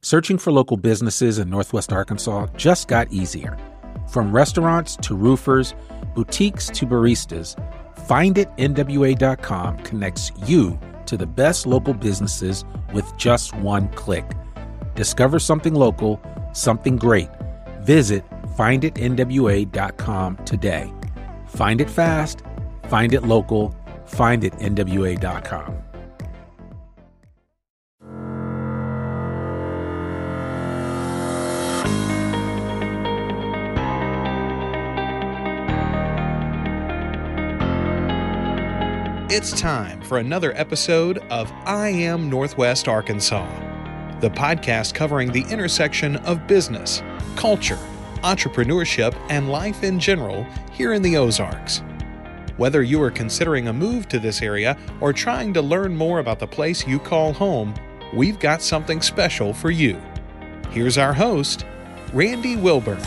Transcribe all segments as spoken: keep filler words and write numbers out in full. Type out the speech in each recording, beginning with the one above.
Searching for local businesses in Northwest Arkansas just got easier. From restaurants to roofers, boutiques to baristas, find it N W A dot com connects you to the best local businesses with just one click. Discover something local, something great. Visit find it N W A dot com today. Find it fast, find it local, find it N W A dot com. It's time for another episode of I Am Northwest Arkansas, the podcast covering the intersection of business, culture, entrepreneurship, and life in general here in the Ozarks. Whether you are considering a move to this area or trying to learn more about the place you call home, we've got something special for you. Here's our host, Randy Wilburn.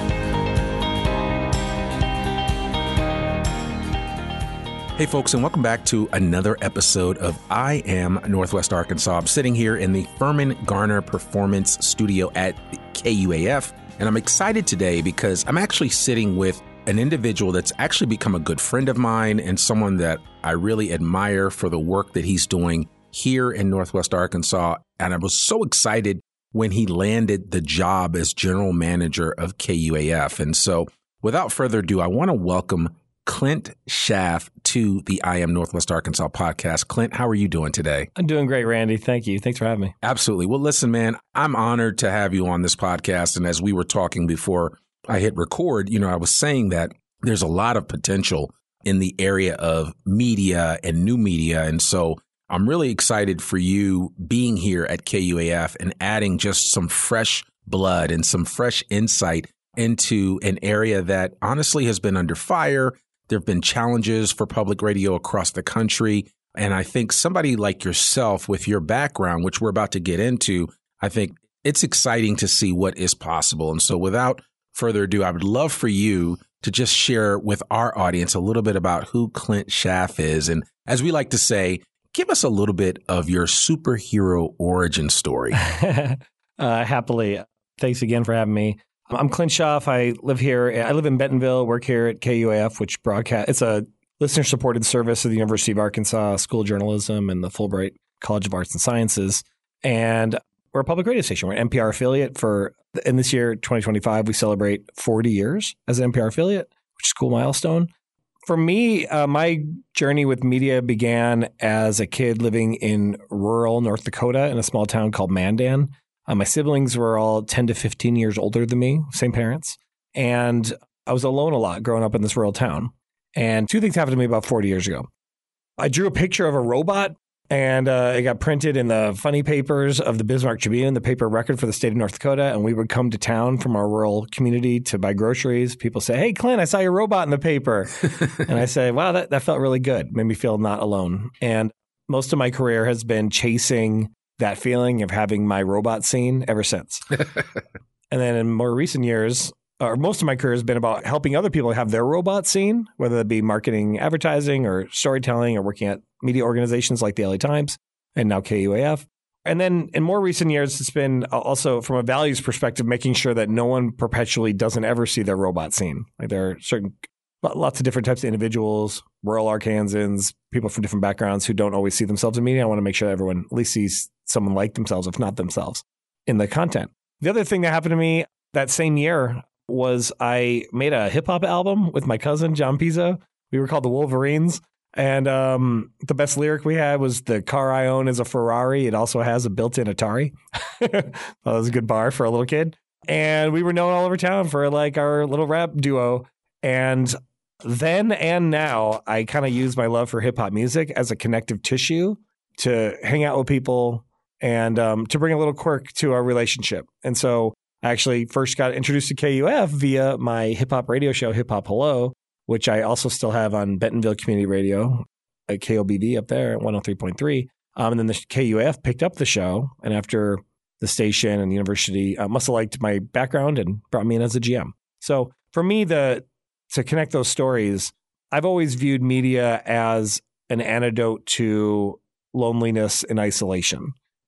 Hey folks, and welcome back to another episode of I Am Northwest Arkansas. I'm sitting here in the Furman Garner Performance Studio at K U A F, and I'm excited today because I'm actually sitting with an individual that's actually become a good friend of mine and someone that I really admire for the work that he's doing here in Northwest Arkansas. And I was so excited when he landed the job as general manager of K U A F. And so without further ado, I want to welcome Clint Schaff to the I Am Northwest Arkansas podcast. Clint, how are you doing today? I'm doing great, Randy. Thank you. Thanks for having me. Absolutely. Well, listen, man, I'm honored to have you on this podcast. And as we were talking before I hit record, you know, I was saying that there's a lot of potential in the area of media and new media. And so I'm really excited for you being here at K U A F and adding just some fresh blood and some fresh insight into an area that honestly has been under fire. There have been challenges for public radio across the country. And I think somebody like yourself with your background, which we're about to get into, I think it's exciting to see what is possible. And so without further ado, I would love for you to just share with our audience a little bit about who Clint Schaff is. And as we like to say, give us a little bit of your superhero origin story. uh, happily. Thanks again for having me. I'm Clint Schaff. I live here. I live in Bentonville, work here at K U A F, which broadcast. It's a listener-supported service of the University of Arkansas School of Journalism and the Fulbright College of Arts and Sciences. And we're a public radio station. We're an N P R affiliate for, in this year, twenty twenty-five, we celebrate forty years as an N P R affiliate, which is a cool milestone. For me, uh, my journey with media began as a kid living in rural North Dakota in a small town called Mandan. Uh, my siblings were all ten to fifteen years older than me, same parents. And I was alone a lot growing up in this rural town. And two things happened to me about forty years ago. I drew a picture of a robot and uh, it got printed in the funny papers of the Bismarck Tribune, the paper record for the state of North Dakota. And we would come to town from our rural community to buy groceries. People say, "Hey, Clint, I saw your robot in the paper." And I say, wow, that, that felt really good. Made me feel not alone. And most of my career has been chasing that feeling of having my robot seen ever since. And then in more recent years, or most of my career has been about helping other people have their robot seen, whether that be marketing, advertising, or storytelling, or working at media organizations like the L A Times and now K U A F. And then in more recent years, it's been also from a values perspective, making sure that no one perpetually doesn't ever see their robot seen. Like there are certain lots of different types of individuals, rural Arkansans, people from different backgrounds who don't always see themselves in media. I want to make sure that everyone at least sees someone like themselves, if not themselves, in the content. The other thing that happened to me that same year was I made a hip hop album with my cousin, John Pizzo. We were called the Wolverines. And um, the best lyric we had was, "The car I own is a Ferrari. It also has a built-in Atari." That was a good bar for a little kid. And we were known all over town for like our little rap duo. And then and now, I kind of use my love for hip hop music as a connective tissue to hang out with people and um, to bring a little quirk to our relationship. And so I actually first got introduced to K U F via my hip hop radio show, Hip Hop Hello, which I also still have on Bentonville Community Radio at K O B V up there at one oh three point three. Um, and then the K U A F picked up the show. And after the station and the university uh, must have liked my background and brought me in as a G M. So for me, the to connect those stories, I've always viewed media as an antidote to loneliness and isolation.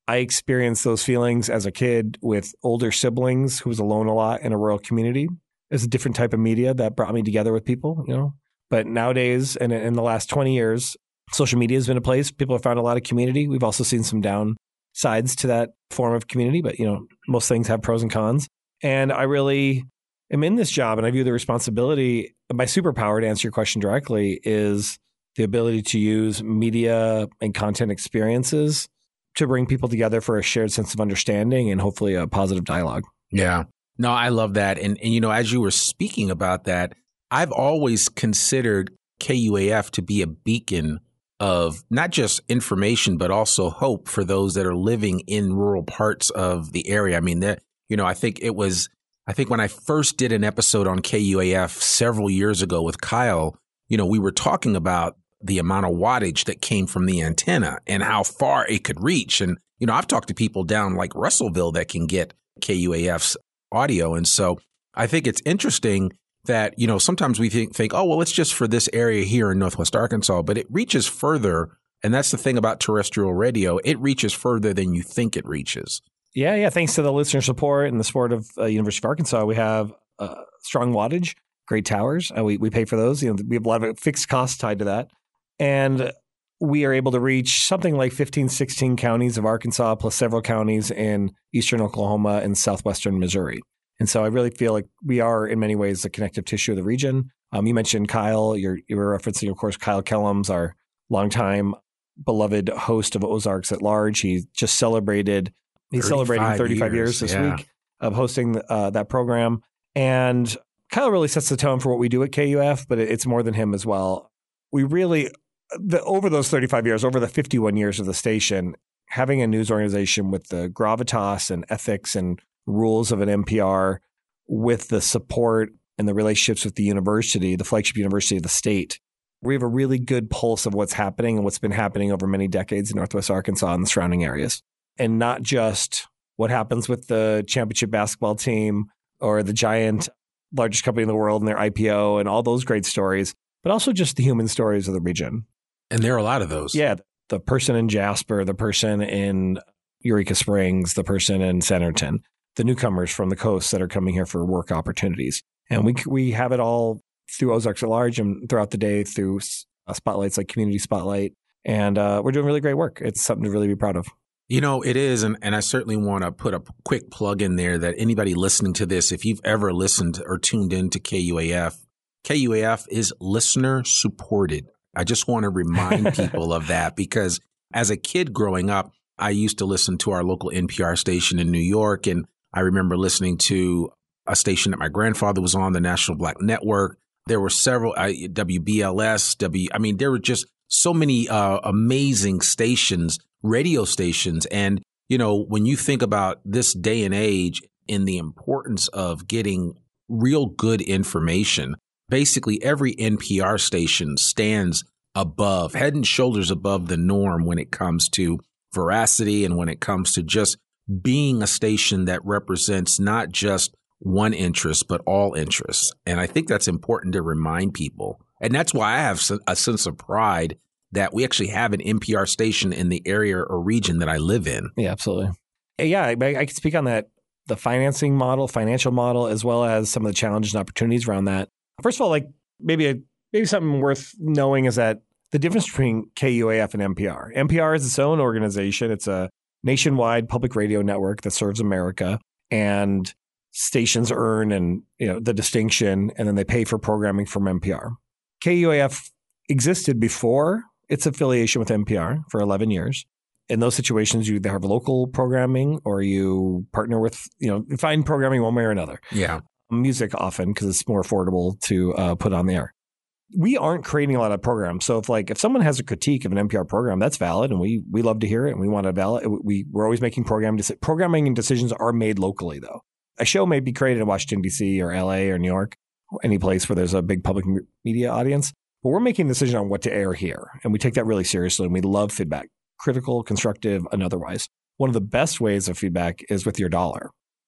I experienced those feelings as a kid with older siblings who was alone a lot in a rural community. It's a different type of media that brought me together with people, you know. But nowadays, and in the last twenty years, social media has been a place people have found a lot of community. We've also seen some downsides to that form of community, but you know, most things have pros and cons. And I really am in this job, and I view the responsibility. My superpower, to answer your question directly, is the ability to use media and content experiences to bring people together for a shared sense of understanding and hopefully a positive dialogue. Yeah. No, I love that. And, and, you know, as you were speaking about that, I've always considered K U A F to be a beacon of not just information, but also hope for those that are living in rural parts of the area. I mean, that, you know, I think it was, I think when I first did an episode on K U A F several years ago with Kyle, you know, we were talking about the amount of wattage that came from the antenna and how far it could reach. And, you know, I've talked to people down like Russellville that can get K U A F's audio. And so I think it's interesting that, you know, sometimes we think, think, oh, well, it's just for this area here in Northwest Arkansas, but it reaches further. And that's the thing about terrestrial radio. It reaches further than you think it reaches. Yeah, yeah. Thanks to the listener support and the support of uh, University of Arkansas, we have uh, strong wattage, great towers. Uh, we, we pay for those. You know, we have a lot of fixed costs tied to that. And we are able to reach something like fifteen, sixteen counties of Arkansas, plus several counties in eastern Oklahoma and southwestern Missouri. And so I really feel like we are, in many ways, the connective tissue of the region. Um, you mentioned Kyle. You're, you were referencing, of course, Kyle Kellums, our longtime beloved host of Ozarks at Large. He just celebrated, he's celebrating thirty-five years, years this yeah. week of hosting uh, that program. And Kyle really sets the tone for what we do at K U F, but it's more than him as well. We really... The, over those thirty-five years, over the fifty-one years of the station, having a news organization with the gravitas and ethics and rules of an N P R, with the support and the relationships with the university, the flagship university of the state, we have a really good pulse of what's happening and what's been happening over many decades in Northwest Arkansas and the surrounding areas. And not just what happens with the championship basketball team or the giant, largest company in the world and their I P O and all those great stories, but also just the human stories of the region. And there are a lot of those. Yeah. The person in Jasper, the person in Eureka Springs, the person in Centerton, the newcomers from the coast that are coming here for work opportunities. And we we have it all through Ozarks at Large and throughout the day through uh, spotlights like Community Spotlight. And uh, we're doing really great work. It's something to really be proud of. You know, it is. And, and I certainly want to put a quick plug in there that anybody listening to this, if you've ever listened or tuned into K U A F, K U A F is listener supported. I just want to remind people of that because as a kid growing up, I used to listen to our local N P R station in New York. And I remember listening to a station that my grandfather was on, the National Black Network. There were several, uh, W B L S, W. I mean, there were just so many uh, amazing stations, radio stations. And, you know, when you think about this day and age in the importance of getting real good information, basically, every N P R station stands above, head and shoulders above the norm when it comes to veracity and when it comes to just being a station that represents not just one interest, but all interests. And I think that's important to remind people. And that's why I have a sense of pride that we actually have an N P R station in the area or region that I live in. Yeah, absolutely. Yeah, I, I can speak on that, the financing model, financial model, as well as some of the challenges and opportunities around that. First of all, like maybe a, maybe something worth knowing is that the difference between K U A F and N P R. N P R is its own organization. It's a nationwide public radio network that serves America, and stations earn and you know the distinction, and then they pay for programming from N P R. K U A F existed before its affiliation with N P R for eleven years. In those situations, you either have local programming or you partner with, you know, find programming one way or another. Yeah. Music often because it's more affordable to uh, put on the air. We aren't creating a lot of programs. So if like if someone has a critique of an N P R program, that's valid, and we we love to hear it, and we want to valid. We we're always making program deci- programming and decisions are made locally though. A show may be created in Washington D C or L A or New York, or any place where there's a big public media audience, but we're making a decision on what to air here, and we take that really seriously. And we love feedback, critical, constructive, and otherwise. One of the best ways of feedback is with your dollar.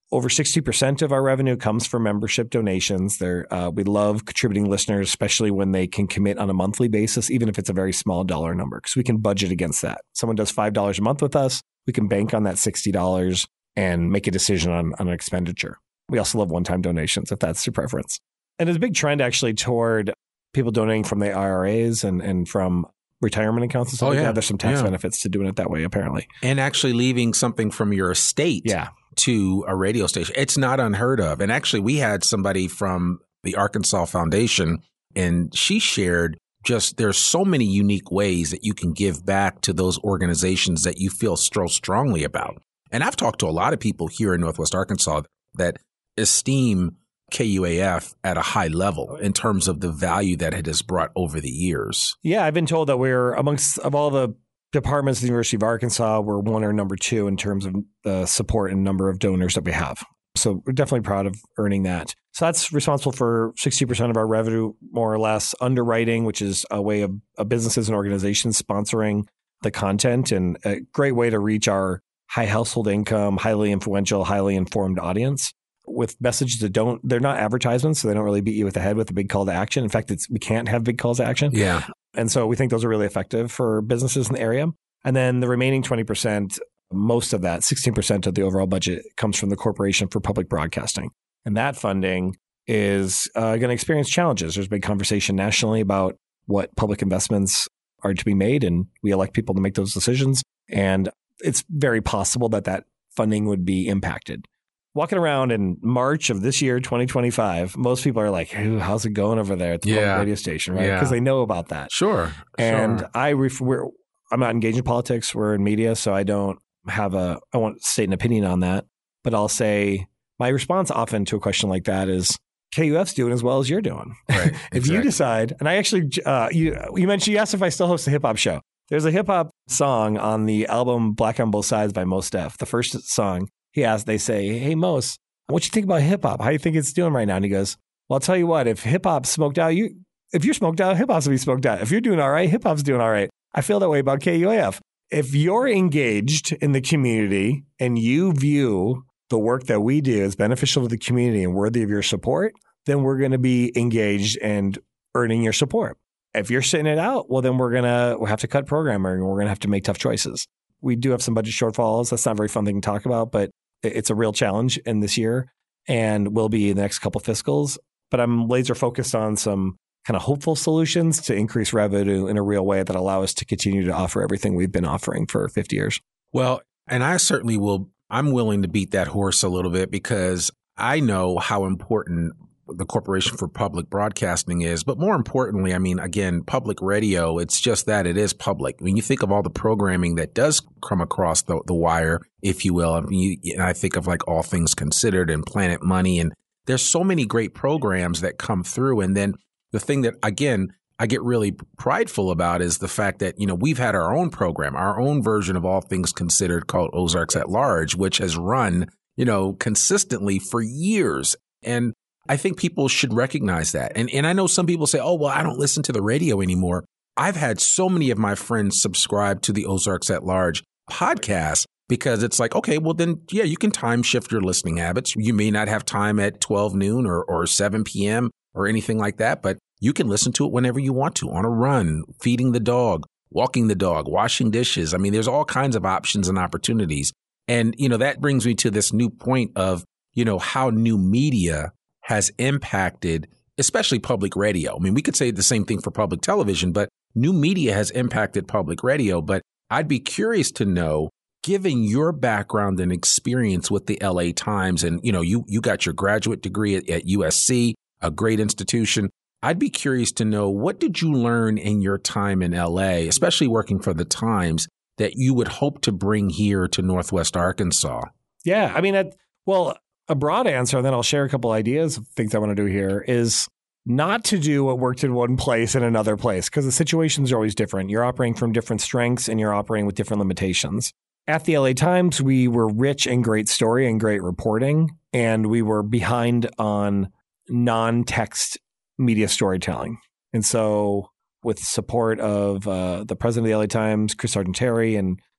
over sixty percent of our revenue comes from membership donations. They're, uh, we love contributing listeners, especially when they can commit on a monthly basis, even if it's a very small dollar number, because we can budget against that. Someone does five dollars a month with us, we can bank on that sixty dollars and make a decision on, on an expenditure. We also love one-time donations, if that's your preference. And there's a big trend actually toward people donating from their I R As and, and from retirement accounts and stuff oh, like yeah. that. There's some tax yeah. benefits to doing it that way, apparently. And actually leaving something from your estate yeah. to a radio station. It's not unheard of. And actually, we had somebody from the Arkansas Foundation, and she shared just there's so many unique ways that you can give back to those organizations that you feel so strongly about. And I've talked to a lot of people here in Northwest Arkansas that esteem K U A F at a high level in terms of the value that it has brought over the years. Yeah, I've been told that we're amongst of all the departments of the University of Arkansas, we're one or number two in terms of the support and number of donors that we have. So we're definitely proud of earning that. So that's responsible for sixty percent of our revenue, more or less. Underwriting, which is a way of, of businesses and organizations sponsoring the content, and a great way to reach our high household income, highly influential, highly informed audience with messages that don't, they're not advertisements, so they don't really beat you with the head with a big call to action. In fact, it's we can't have big calls to action. Yeah. And so we think those are really effective for businesses in the area. And then the remaining twenty percent, most of that, sixteen percent of the overall budget comes from the Corporation for Public Broadcasting. And that funding is uh, going to experience challenges. There's big conversation nationally about what public investments are to be made, and we elect people to make those decisions. And it's very possible that that funding would be impacted. Walking around in March of this year, twenty twenty-five, most people are like, hey, how's it going over there at the yeah. public radio station, right? Because yeah. they know about that. Sure. And sure. I ref- we're, I'm not engaged in politics. We're in media, so I don't have a, I won't state an opinion on that. But I'll say my response often to a question like that is, K U F's doing as well as you're doing. Right. if exactly. you decide, and I actually, uh, you you mentioned, you asked if I still host a hip hop show. There's a hip hop song on the album Black on Both Sides by Mos Def. The first song, he asked, they say, hey, Mos, what you think about hip hop? How do you think it's doing right now? And he goes, well, I'll tell you what, if hip hop smoked out, you, if you're smoked out, hip hop's will be smoked out. If you're doing all right, hip hop's doing all right. I feel that way about K U A F. If you're engaged in the community and you view the work that we do as beneficial to the community and worthy of your support, then we're going to be engaged and earning your support. If you're sitting it out, well, then we're going to we'll have to cut programming and we're going to have to make tough choices. We do have some budget shortfalls. That's not a very fun thing to talk about, but it's a real challenge in this year and will be in the next couple fiscals. But I'm laser focused on some kind of hopeful solutions to increase revenue in a real way that allow us to continue to offer everything we've been offering for fifty years. Well, and I certainly will, I'm willing to beat that horse a little bit because I know how important the Corporation for Public Broadcasting is. But more importantly, I mean, again, public radio, it's just that it is public. I mean, you think of all the programming that does come across the, the wire, if you will. I mean, you, and I think of like All Things Considered and Planet Money. And there's so many great programs that come through. And then the thing that, again, I get really prideful about is the fact that, you know, we've had our own program, our own version of All Things Considered called Ozarks at Large, which has run, you know, consistently for years. And I think people should recognize that. And and I know some people say, oh, well, I don't listen to the radio anymore. I've had so many of my friends subscribe to the Ozarks at Large podcast because it's like, okay, well, then, yeah, you can time shift your listening habits. You may not have time at twelve noon or, or seven p.m. or anything like that, but you can listen to it whenever you want to, on a run, feeding the dog, walking the dog, washing dishes. I mean, there's all kinds of options and opportunities. And, you know, that brings me to this new point of, you know, how new media has impacted, especially public radio. I mean, we could say the same thing for public television, but new media has impacted public radio. But I'd be curious to know, given your background and experience with the L A Times, and, you know, you, you got your graduate degree at, at U S C, a great institution. I'd be curious to know, what did you learn in your time in L A, especially working for the Times, that you would hope to bring here to Northwest Arkansas? Yeah, I mean, I, well, a broad answer, and then I'll share a couple ideas of things I want to do here, is not to do what worked in one place in another place, because the situations are always different. You're operating from different strengths and you're operating with different limitations. At the L A Times, we were rich in great story and great reporting, and we were behind on non-text media storytelling. And so with support of uh, the president of the L A Times, Chris Argenteri, and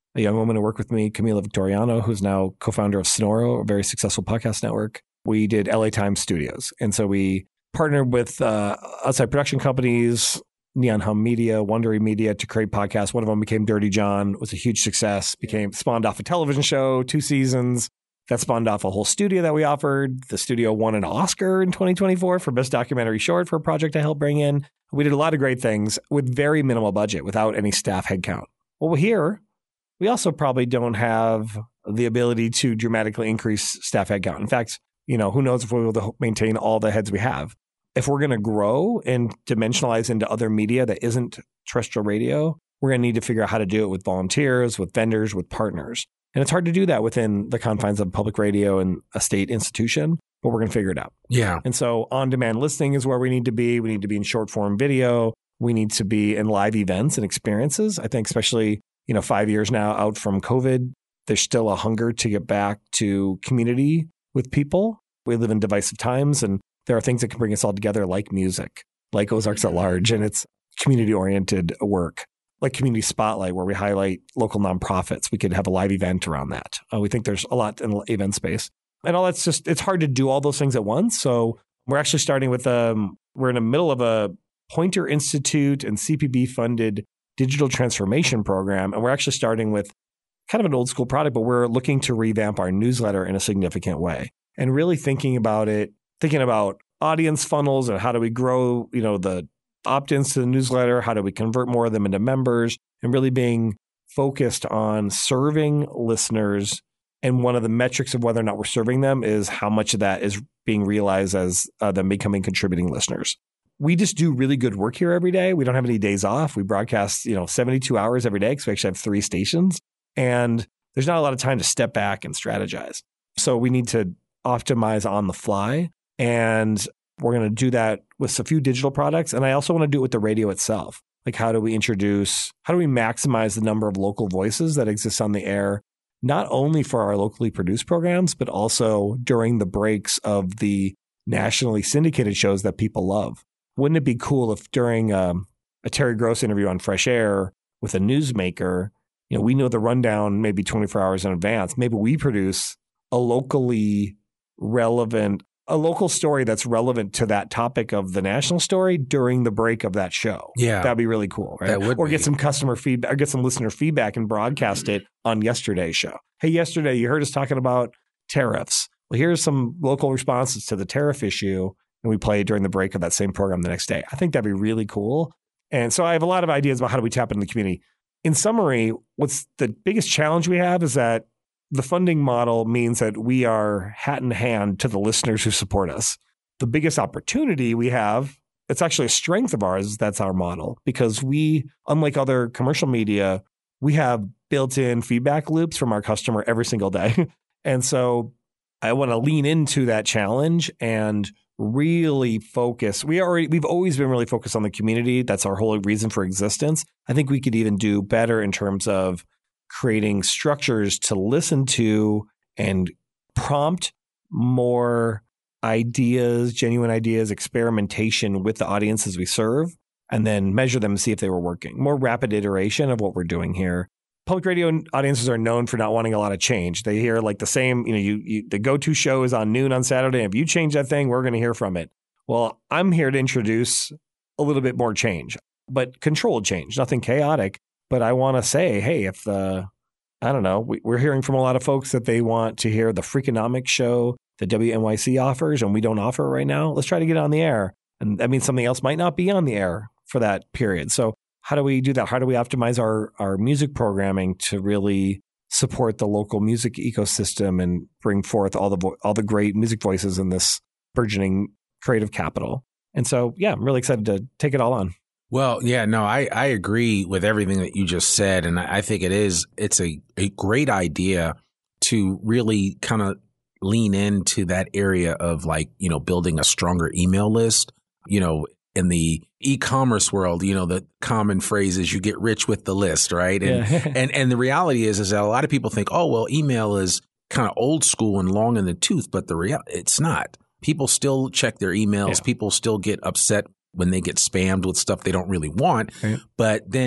a young woman who worked with me, Camila Victoriano, who's now co-founder of Sonoro, a very successful podcast network. We did L A Times Studios. And so we partnered with uh, outside production companies, Neon Hum Media, Wondery Media, to create podcasts. One of them became Dirty John, was a huge success, became spawned off a television show, two seasons. That spawned off a whole studio that we offered. The studio won an Oscar in twenty twenty-four for Best Documentary Short for a project I helped bring in. We did a lot of great things with very minimal budget without any staff headcount. Well, here, we also probably don't have the ability to dramatically increase staff headcount. In fact, you know, who knows if we'll be able to maintain all the heads we have. If we're going to grow and dimensionalize into other media that isn't terrestrial radio, we're going to need to figure out how to do it with volunteers, with vendors, with partners. And it's hard to do that within the confines of public radio and a state institution, but we're going to figure it out. Yeah. And so on-demand listening is where we need to be. We need to be in short-form video. We need to be in live events and experiences. I think especially, you know, five years now out from COVID, there's still a hunger to get back to community with people. We live in divisive times, and there are things that can bring us all together, like music, like Ozarks at Large, and it's community-oriented work. Like Community Spotlight, where we highlight local nonprofits. We could have a live event around that. Uh, we think there's a lot in the event space. And all that's just, it's hard to do all those things at once. So we're actually starting with, um, we're in the middle of a Pointer Institute and C P B-funded digital transformation program. And we're actually starting with kind of an old school product, but we're looking to revamp our newsletter in a significant way. And really thinking about it, thinking about audience funnels and how do we grow, you know, the opt-ins to the newsletter, how do we convert more of them into members, and really being focused on serving listeners. And one of the metrics of whether or not we're serving them is how much of that is being realized as uh, them becoming contributing listeners. We just do really good work here every day. We don't have any days off. We broadcast, you know, seventy-two hours every day because we actually have three stations. And there's not a lot of time to step back and strategize. So we need to optimize on the fly. And we're going to do that with a few digital products. And I also want to do it with the radio itself. Like, how do we introduce, how do we maximize the number of local voices that exist on the air, not only for our locally produced programs, but also during the breaks of the nationally syndicated shows that people love? Wouldn't it be cool if during um, a Terry Gross interview on Fresh Air with a newsmaker, you know, we know the rundown maybe twenty-four hours in advance. Maybe we produce a locally relevant a local story that's relevant to that topic of the national story during the break of that show. Yeah. That'd be really cool, right? That would or be. get some customer feedback, or get some listener feedback and broadcast it on yesterday's show. Hey, yesterday you heard us talking about tariffs. Well, here's some local responses to the tariff issue, and we play it during the break of that same program the next day. I think that'd be really cool. And so I have a lot of ideas about how do we tap into the community. In summary, what's the biggest challenge we have is that the funding model means that we are hat in hand to the listeners who support us. The biggest opportunity we have, it's actually a strength of ours, that's our model, because we, unlike other commercial media, we have built-in feedback loops from our customer every single day. And so I want to lean into that challenge and really focus. We already, we've always been really focused on the community. That's our whole reason for existence. I think we could even do better in terms of creating structures to listen to and prompt more ideas, genuine ideas, experimentation with the audiences we serve, and then measure them and see if they were working. More rapid iteration of what we're doing here. Public radio audiences are known for not wanting a lot of change. They hear like the same, you know, you, you the go-to show is on noon on Saturday. If you change that thing, we're going to hear from it. Well, I'm here to introduce a little bit more change, but controlled change, nothing chaotic. But I want to say, hey, if the, I don't know, we, we're hearing from a lot of folks that they want to hear the Freakonomics show that W N Y C offers, and we don't offer it right now. Let's try to get it on the air. And that means something else might not be on the air for that period. So how do we do that? How do we optimize our, our music programming to really support the local music ecosystem and bring forth all the vo- all the great music voices in this burgeoning creative capital? And so, yeah, I'm really excited to take it all on. Well, yeah, no, I, I agree with everything that you just said. And I think it is, it's a, a great idea to really kind of lean into that area of like, you know, building a stronger email list. You know, in the e-commerce world, you know, the common phrase is you get rich with the list, right? And, Yeah. and, and the reality is, is that a lot of people think, oh, well, email is kind of old school and long in the tooth, but the real, it's not. People still check their emails. Yeah. People still get upset when they get spammed with stuff they don't really want. Right. But then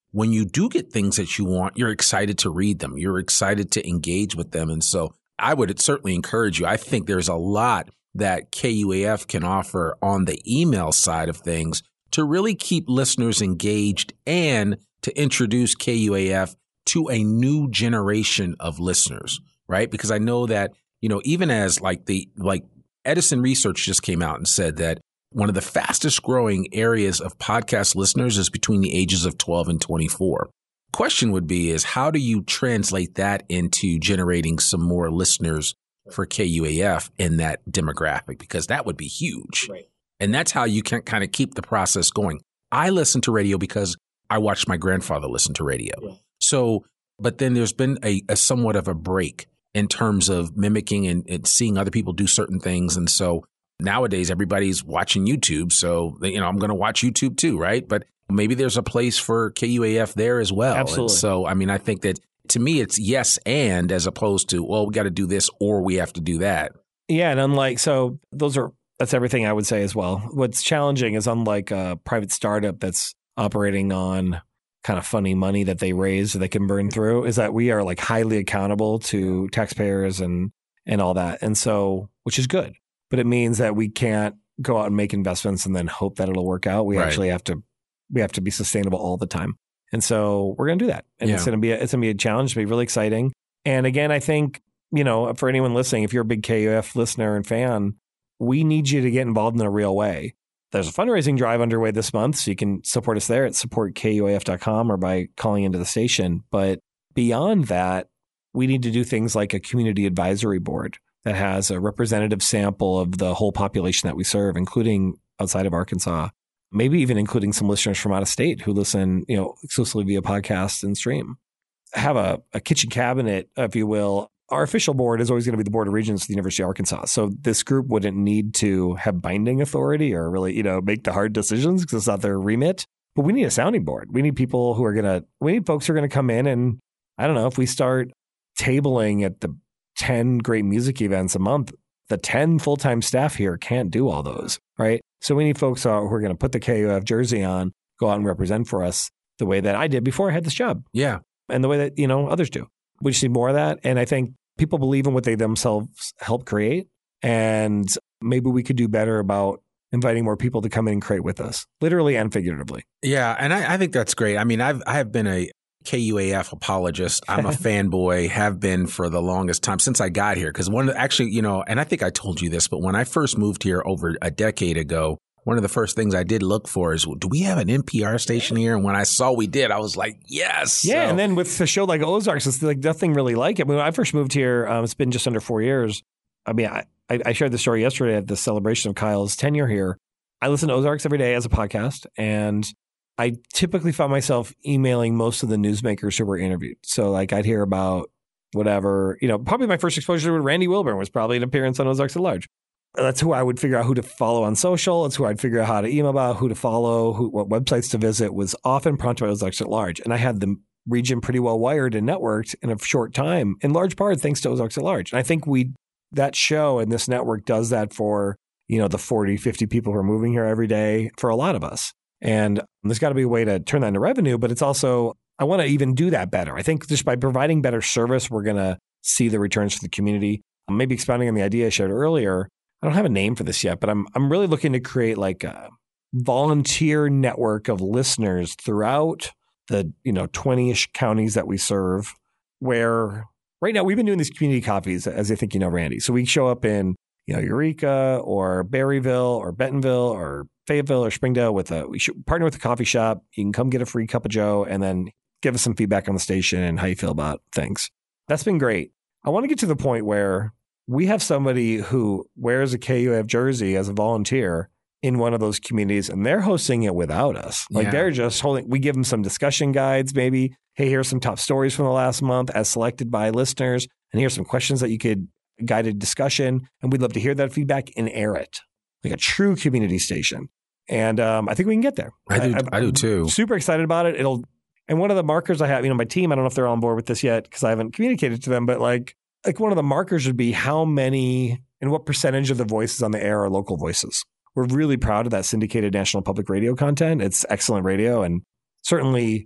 when you do get things that you want, you're excited to read them. You're excited to engage with them. And so I would certainly encourage you. I think there's a lot that K U A F can offer on the email side of things to really keep listeners engaged and to introduce K U A F to a new generation of listeners, right? Because I know that, you know, even as like the, like Edison Research just came out and said that one of the fastest growing areas of podcast listeners is between the ages of twelve and twenty-four. Question would be is how do you translate that into generating some more listeners for K U A F in that demographic? Because that would be huge. Right. And that's how you can kind of keep the process going. I listen to radio because I watched my grandfather listen to radio. Yeah. So, but then there's been a, a somewhat of a break in terms of mimicking and, and seeing other people do certain things. And so nowadays everybody's watching YouTube. So, you know, I'm going to watch YouTube too, right? But maybe there's a place for K U A F there as well. Absolutely. And so, I mean, I think that to me, it's yes and as opposed to, well, we got to do this or we have to do that. Yeah. And unlike, so those are, that's everything I would say as well. What's challenging is unlike a private startup that's operating on kind of funny money that they raise that they can burn through, is that we are like highly accountable to taxpayers and, and all that. And so, which is good, but it means that we can't go out and make investments and then hope that it'll work out. We Right. actually have to, we have to be sustainable all the time. And so we're going to do that. And Yeah. it's going to be, a, it's going to be a challenge, to be really exciting. And again, I think, you know, for anyone listening, if you're a big K U A F listener and fan, we need you to get involved in a real way. There's a fundraising drive underway this month, so you can support us there at support K U A F dot com or by calling into the station. But beyond that, we need to do things like a community advisory board that has a representative sample of the whole population that we serve, including outside of Arkansas, maybe even including some listeners from out of state who listen, you know, exclusively via podcast and stream. Have a, a kitchen cabinet, if you will. Our official board is always going to be the Board of Regents of the University of Arkansas. So this group wouldn't need to have binding authority or really, you know, make the hard decisions because it's not their remit. But we need a sounding board. We need people who are going to, we need folks who are going to come in and, I don't know, if we start tabling at the ten great music events a month, the ten full-time staff here can't do all those, right? So we need folks who are going to put the K U A F jersey on, go out and represent for us the way that I did before I had this job. Yeah. And the way that, you know, others do. We just need more of that. And I think people believe in what they themselves help create. And maybe we could do better about inviting more people to come in and create with us, literally and figuratively. Yeah. And I, I think that's great. I mean, I've, I have been a K U A F apologist. I'm a fanboy, have been for the longest time since I got here. Because one, actually, you know, and I think I told you this, but when I first moved here over a decade ago, one of the first things I did look for is, do we have an N P R station here? And when I saw we did, I was like, yes. Yeah. So, and then with a show like Ozarks, it's like nothing really like it. When I first moved here, um, it's been just under four years. I mean, I, I shared the story yesterday at the celebration of Kyle's tenure here. I listen to Ozarks every day as a podcast, and I typically found myself emailing most of the newsmakers who were interviewed. So like I'd hear about whatever, you know, probably my first exposure to Randy Wilburn was probably an appearance on Ozarks at Large. That's who I would figure out who to follow on social. It's who I'd figure out how to email about, who to follow, who, what websites to visit, was often prompted by Ozarks at Large. And I had the region pretty well wired and networked in a short time, in large part thanks to Ozarks at Large. And I think we, that show and this network does that for, you know, the forty, fifty people who are moving here every day for a lot of us. And there's got to be a way to turn that into revenue, but it's also, I want to even do that better. I think just by providing better service, we're going to see the returns for the community. Maybe expanding on the idea I shared earlier, I don't have a name for this yet, but I'm I'm really looking to create like a volunteer network of listeners throughout the, you know, twenty-ish counties that we serve, where right now we've been doing these community coffees, as I think you know, Randy. So we show up in, you know, Eureka or Berryville or Bentonville or Fayetteville or Springdale with a, we should partner with a coffee shop. You can come get a free cup of Joe and then give us some feedback on the station and how you feel about things. That's been great. I want to get to the point where we have somebody who wears a K U A F jersey as a volunteer in one of those communities, and they're hosting it without us. Like Yeah. they're just holding, we give them some discussion guides, maybe. Hey, here's some top stories from the last month as selected by listeners. And here's some questions that you could guided discussion. And we'd love to hear that feedback and air it like a true community station. And um, I think we can get there. I do, I, I do too. Super excited about it. It'll, and one of the markers I have, you know, my team, I don't know if they're on board with this yet because I haven't communicated to them, but like, like one of the markers would be how many and what percentage of the voices on the air are local voices. We're really proud of that syndicated national public radio content. It's excellent radio and certainly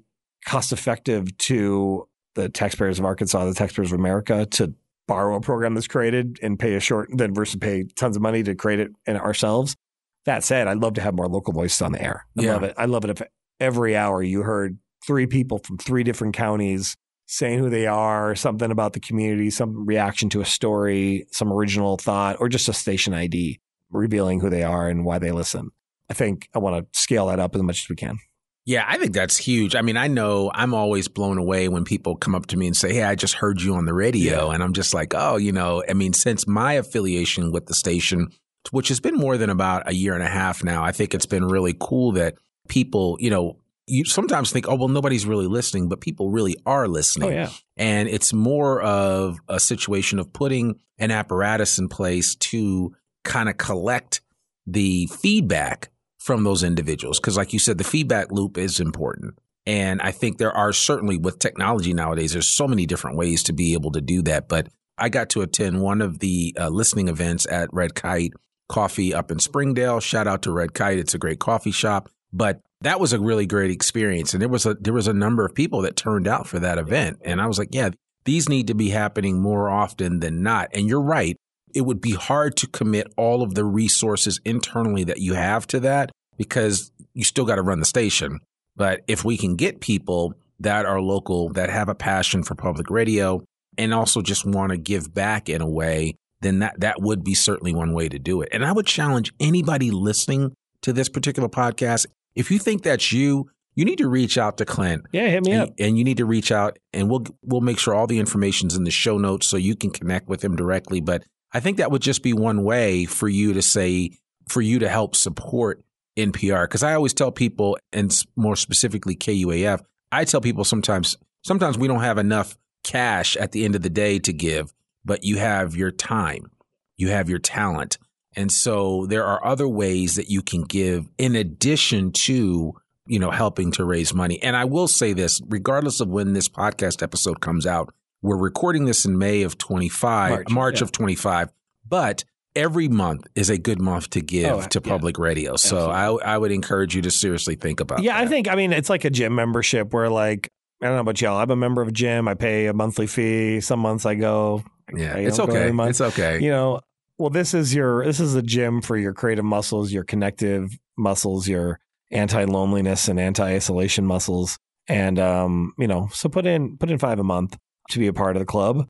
cost effective to the taxpayers of Arkansas, the taxpayers of America, to borrow a program that's created and pay a short, then versus pay tons of money to create it in ourselves. That said, I'd love to have more local voices on the air. I Yeah. love it. I love it if every hour you heard three people from three different counties saying who they are, something about the community, some reaction to a story, some original thought, or just a station I D revealing who they are and why they listen. I think I want to scale that up as much as we can. Yeah, I think that's huge. I mean, I know I'm always blown away when people come up to me and say, hey, I just heard you on the radio. Yeah. And I'm just like, oh, you know, I mean, since my affiliation with the station, which has been more than about a year and a half now, I think it's been really cool that people, you know, you sometimes think, oh, well, nobody's really listening, but people really are listening. Oh, yeah. And it's more of a situation of putting an apparatus in place to kind of collect the feedback from those individuals. Because like you said, the feedback loop is important. And I think there are certainly with technology nowadays, there's so many different ways to be able to do that. But I got to attend one of the uh, listening events at Red Kite Coffee up in Springdale. Shout out to Red Kite. It's a great coffee shop. But that was a really great experience. And there was a there was a number of people that turned out for that event. And I was like, yeah, these need to be happening more often than not. And you're right. It would be hard to commit all of the resources internally that you have to that because you still got to run the station. But if we can get people that are local, that have a passion for public radio and also just want to give back in a way, then that, that would be certainly one way to do it. And I would challenge anybody listening to this particular podcast, if you think that's you, you need to reach out to Clint. Yeah, hit me and, up. And you need to reach out and we'll we'll make sure all the information's in the show notes so you can connect with him directly. But I think that would just be one way for you to say, for you to help support N P R. Because I always tell people, and more specifically K U A F, I tell people sometimes, sometimes we don't have enough cash at the end of the day to give, but you have your time, you have your talent. And so there are other ways that you can give in addition to, you know, helping to raise money. And I will say this, regardless of when this podcast episode comes out, we're recording this in May of twenty-five, March, March yeah. of twenty-five, but every month is a good month to give oh, to yeah. public radio. So I, I would encourage you to seriously think about yeah, that. Yeah, I think, I mean, it's like a gym membership where like, I don't know about y'all, I'm a member of a gym. I pay a monthly fee. Some months I go. Yeah, I it's okay. It's okay. You know, well, this is your, this is a gym for your creative muscles, your connective muscles, your anti-loneliness and anti-isolation muscles. And, um, you know, so put in, put in five a month to be a part of the club,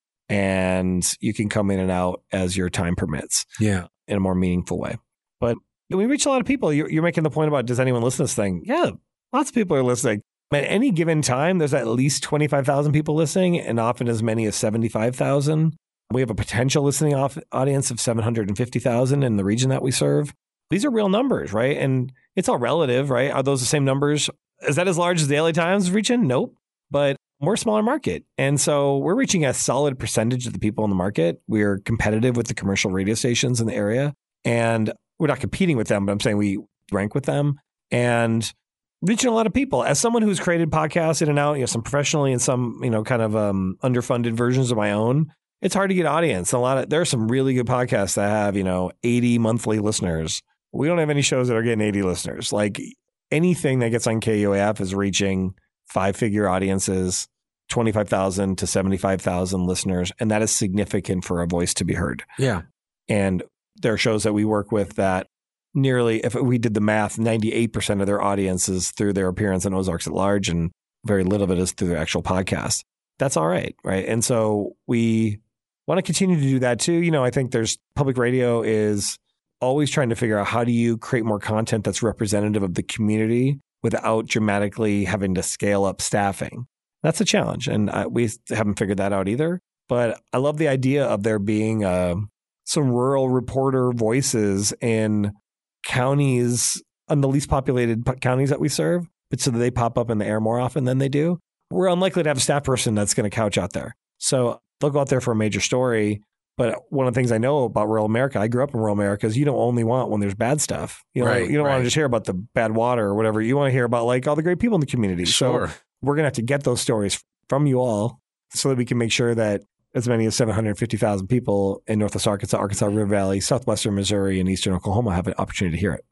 and you can come in and out as your time permits. Yeah. In a more meaningful way. But we reach a lot of people. You're, you're making the point about, does anyone listen to this thing? Yeah. Lots of people are listening. At any given time, there's at least twenty-five thousand people listening, and often as many as seventy-five thousand. We have a potential listening off audience of seven hundred fifty thousand in the region that we serve. These are real numbers, right? And it's all relative, right? Are those the same numbers? Is that as large as the L A Times region? Nope. But we're a smaller market. And so we're reaching a solid percentage of the people in the market. We're competitive with the commercial radio stations in the area. And we're not competing with them, but I'm saying we rank with them. And reaching a lot of people. As someone who's created podcasts in and out, you know, some professionally and some, you know, kind of um, underfunded versions of my own, it's hard to get audience. A lot of, there are some really good podcasts that have, you know, eighty monthly listeners. We don't have any shows that are getting eighty listeners. Like anything that gets on K U A F is reaching five figure audiences, twenty-five thousand to seventy-five thousand listeners. And that is significant for a voice to be heard. Yeah. And there are shows that we work with that nearly, if we did the math, ninety-eight percent of their audience is through their appearance on Ozarks at Large, and very little of it is through their actual podcast. That's all right. Right. And so we want to continue to do that too. You know, I think there's public radio is always trying to figure out how do you create more content that's representative of the community without dramatically having to scale up staffing. That's a challenge. And I, we haven't figured that out either. But I love the idea of there being uh, some rural reporter voices in counties, on the least populated counties that we serve, but so that they pop up in the air more often than they do. We're unlikely to have a staff person that's going to couch out there. So they'll go out there for a major story. But one of the things I know about rural America, I grew up in rural America, is you don't only want when there's bad stuff. You know, right, you don't right. want to just hear about the bad water or whatever. You want to hear about like all the great people in the community. Sure. So we're going to have to get those stories from you all so that we can make sure that as many as seven hundred fifty thousand people in Northwest Arkansas, Arkansas River Valley, Southwestern Missouri, and Eastern Oklahoma have an opportunity to hear it.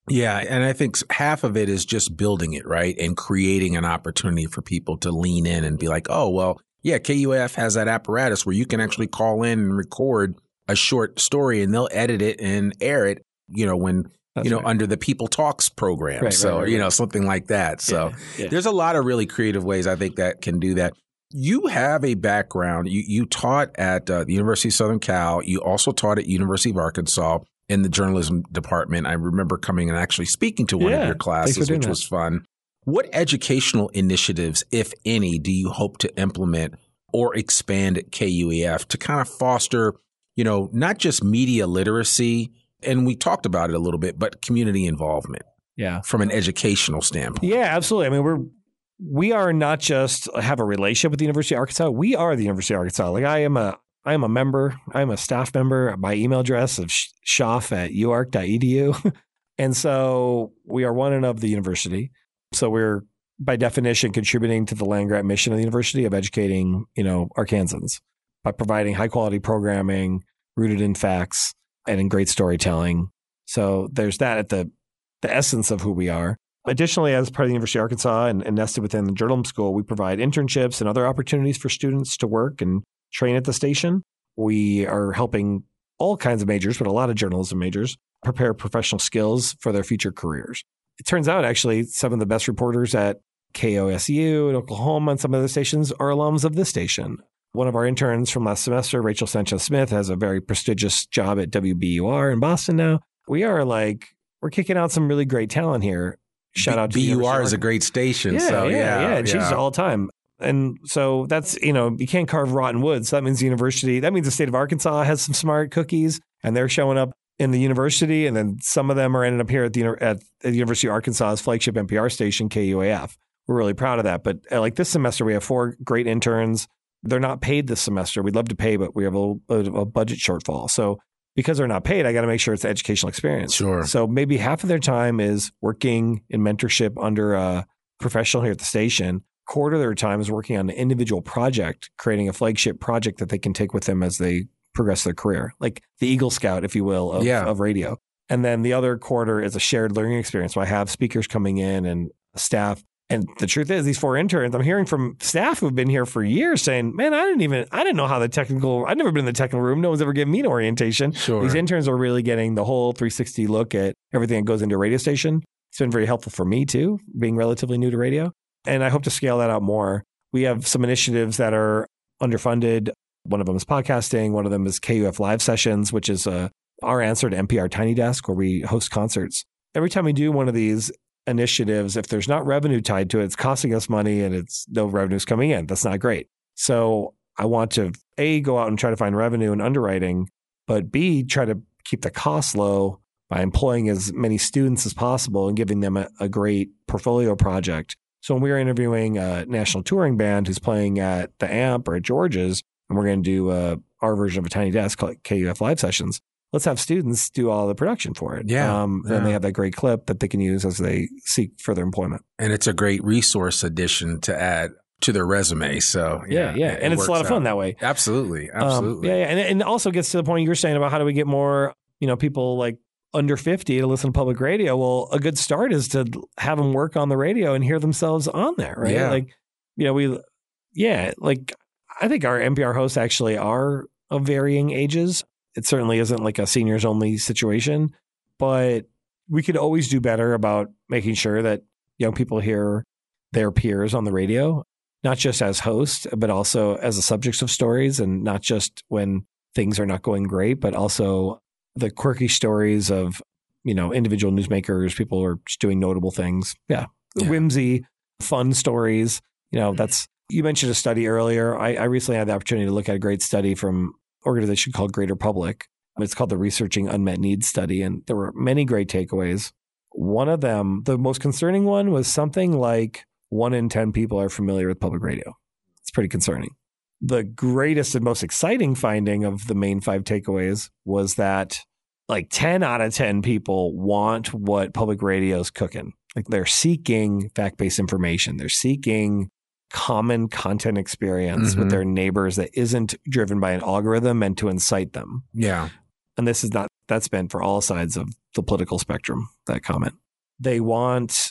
Yeah. And I think half of it is just building it, right? And creating an opportunity for people to lean in and be like, oh, well, yeah, K U A F has that apparatus where you can actually call in and record a short story and they'll edit it and air it, you know, when, That's you know, right. under the People Talks program. Right, so, right, right, you know, right. something like that. So yeah, yeah. there's a lot of really creative ways I think that can do that. You have a background. You, you taught at uh, the University of Southern Cal. You also taught at University of Arkansas in the journalism department. I remember coming and actually speaking to one yeah, of your classes, which that. was fun. What educational initiatives, if any, do you hope to implement or expand at K U A F to kind of foster, you know, not just media literacy, and we talked about it a little bit, but community involvement? Yeah, from an educational standpoint. Yeah, absolutely. I mean, we're we are not just have a relationship with the University of Arkansas. We are the University of Arkansas. Like I am a I am a member. I am a staff member. My email address is schaff at u ark dot e d u, and so we are one and of the university. So we're, by definition, contributing to the land-grant mission of the university of educating, you know, Arkansans by providing high-quality programming rooted in facts and in great storytelling. So there's that at the the essence of who we are. Additionally, as part of the University of Arkansas and, and nested within the journalism school, we provide internships and other opportunities for students to work and train at the station. We are helping all kinds of majors, but a lot of journalism majors, prepare professional skills for their future careers. It turns out, actually, some of the best reporters at K O S U in Oklahoma and some of the stations are alums of this station. One of our interns from last semester, Rachel Sanchez-Smith, has a very prestigious job at W B U R in Boston now. We are like, we're kicking out some really great talent here. Shout out to B U R is a great station. Yeah, so, yeah, yeah, yeah. And yeah. she's all the time. And so that's, you know, you can't carve rotten wood. So that means the university, that means the state of Arkansas has some smart cookies and they're showing up in the university, and then some of them are ending up here at the at the University of Arkansas's flagship N P R station, K U A F. We're really proud of that. But uh, like this semester, we have four great interns. They're not paid this semester. We'd love to pay, but we have a, a, a budget shortfall. So because they're not paid, I got to make sure it's an educational experience. Sure. So maybe half of their time is working in mentorship under a professional here at the station. Quarter of their time is working on an individual project, creating a flagship project that they can take with them as they progress their career, like the Eagle Scout, if you will, of, yeah. of radio. And then the other quarter is a shared learning experience. So I have speakers coming in and staff. And the truth is, these four interns, I'm hearing from staff who've been here for years saying, man, I didn't even, I didn't know how the technical, I've never been in the technical room. No one's ever given me an orientation. Sure. These interns are really getting the whole three sixty look at everything that goes into a radio station. It's been very helpful for me too, being relatively new to radio. And I hope to scale that out more. We have some initiatives that are underfunded. One of them is podcasting. One of them is K U F Live Sessions, which is uh, our answer to N P R Tiny Desk, where we host concerts. Every time we do one of these initiatives, if there's not revenue tied to it, it's costing us money and it's no revenue's coming in. That's not great. So I want to, A, go out and try to find revenue and underwriting, but B, try to keep the costs low by employing as many students as possible and giving them a, a great portfolio project. So when we were interviewing a national touring band who's playing at the A M P or at George's, and we're going to do uh, our version of a Tiny Desk called K U F Live Sessions, let's have students do all the production for it. Yeah. Um, yeah. Then they have that great clip that they can use as they seek further employment. And it's a great resource addition to add to their resume. So yeah, yeah. yeah. It, and it it's a lot of fun out. that way. Absolutely. Absolutely. Um, yeah, yeah. And, and it also gets to the point you were saying about how do we get more, you know, people like under fifty to listen to public radio. Well, a good start is to have them work on the radio and hear themselves on there, right? Yeah. Like, you know, we, yeah, like I think our N P R hosts actually are of varying ages. It certainly isn't like a seniors only situation, but we could always do better about making sure that young people hear their peers on the radio, not just as hosts, but also as the subjects of stories, and not just when things are not going great, but also the quirky stories of, you know, individual newsmakers, people who are just doing notable things. Yeah. yeah. Whimsy, fun stories. You know, that's, you mentioned a study earlier. I, I recently had the opportunity to look at a great study from an organization called Greater Public. It's called the Researching Unmet Needs Study. And there were many great takeaways. One of them, the most concerning one, was something like one in ten people are familiar with public radio. It's pretty concerning. The greatest and most exciting finding of the main five takeaways was that like ten out of ten people want what public radio is cooking. Like they're seeking fact-based information. They're seeking common content experience mm-hmm. with their neighbors that isn't driven by an algorithm meant to incite them. Yeah. and this is not, that's been for all sides of the political spectrum, that comment. They want